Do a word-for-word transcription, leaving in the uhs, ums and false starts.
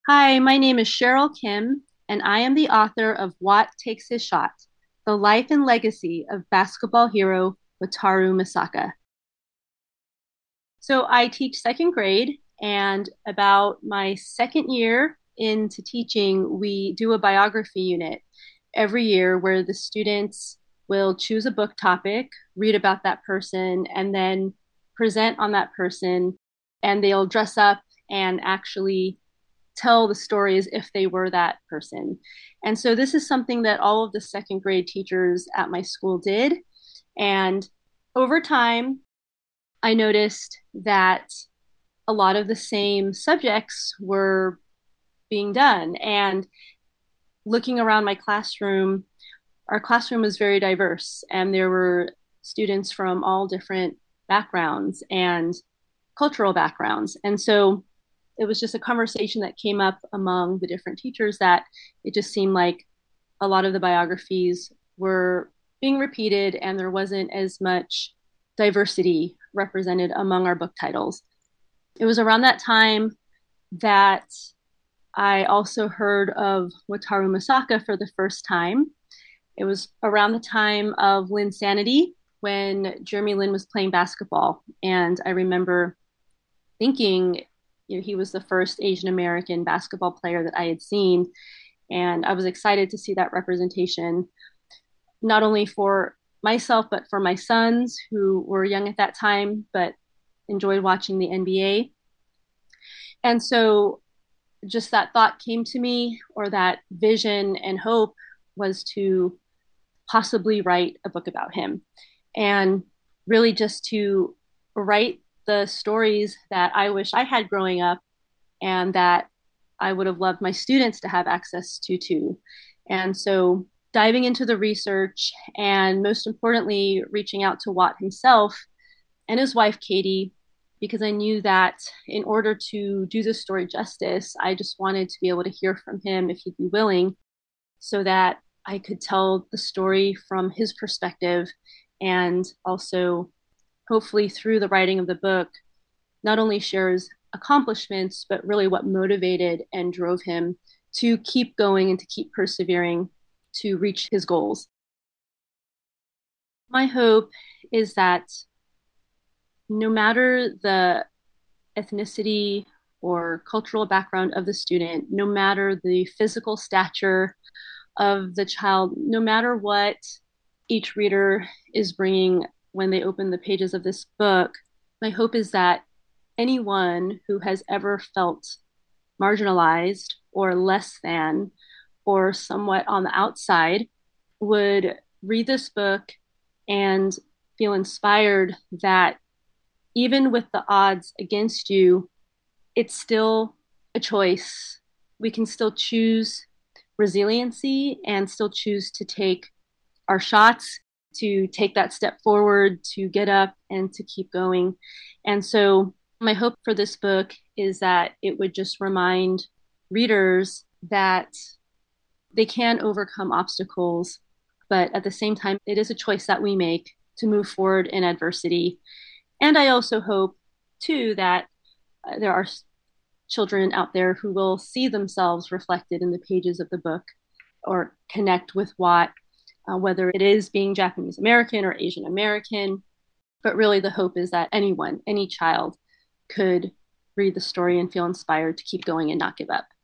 Hi, my name is Cheryl Kim, and I am the author of Watt Takes His Shot, The Life and Legacy of Basketball Hero Wataru Misaka. So I teach second grade, and about my second year into teaching, we do a biography unit every year where the students will choose a book topic, read about that person, and then present on that person, and they'll dress up and actually tell the stories if they were that person. And so this is something that all of the second grade teachers at my school did. And over time, I noticed that a lot of the same subjects were being done. And looking around my classroom, our classroom was very diverse, and there were students from all different backgrounds and cultural backgrounds. And so it was just a conversation that came up among the different teachers that it just seemed like a lot of the biographies were being repeated and there wasn't as much diversity represented among our book titles. It was around that time that I also heard of Wataru Misaka for the first time. It was around the time of Linsanity when Jeremy Lin was playing basketball. And I remember thinking, you know, he was the first Asian American basketball player that I had seen. And I was excited to see that representation, not only for myself, but for my sons who were young at that time, but enjoyed watching the N B A. And so just that thought came to me, or that vision and hope was to possibly write a book about him. And really just to write the stories that I wish I had growing up and that I would have loved my students to have access to too. And so diving into the research and most importantly, reaching out to Watt himself and his wife, Katie, because I knew that in order to do this story justice, I just wanted to be able to hear from him if he'd be willing so that I could tell the story from his perspective and also hopefully through the writing of the book, not only share his accomplishments, but really what motivated and drove him to keep going and to keep persevering to reach his goals. My hope is that no matter the ethnicity or cultural background of the student, no matter the physical stature of the child, no matter what each reader is bringing when they open the pages of this book, my hope is that anyone who has ever felt marginalized or less than or somewhat on the outside would read this book and feel inspired that even with the odds against you, it's still a choice. We can still choose resiliency and still choose to take our shots, to take that step forward, to get up and to keep going. And so, my hope for this book is that it would just remind readers that they can overcome obstacles, but at the same time, it is a choice that we make to move forward in adversity. And I also hope, too, that uh, there are children out there who will see themselves reflected in the pages of the book or connect with Watt, uh, whether it is being Japanese American or Asian American. But really, the hope is that anyone, any child, could read the story and feel inspired to keep going and not give up.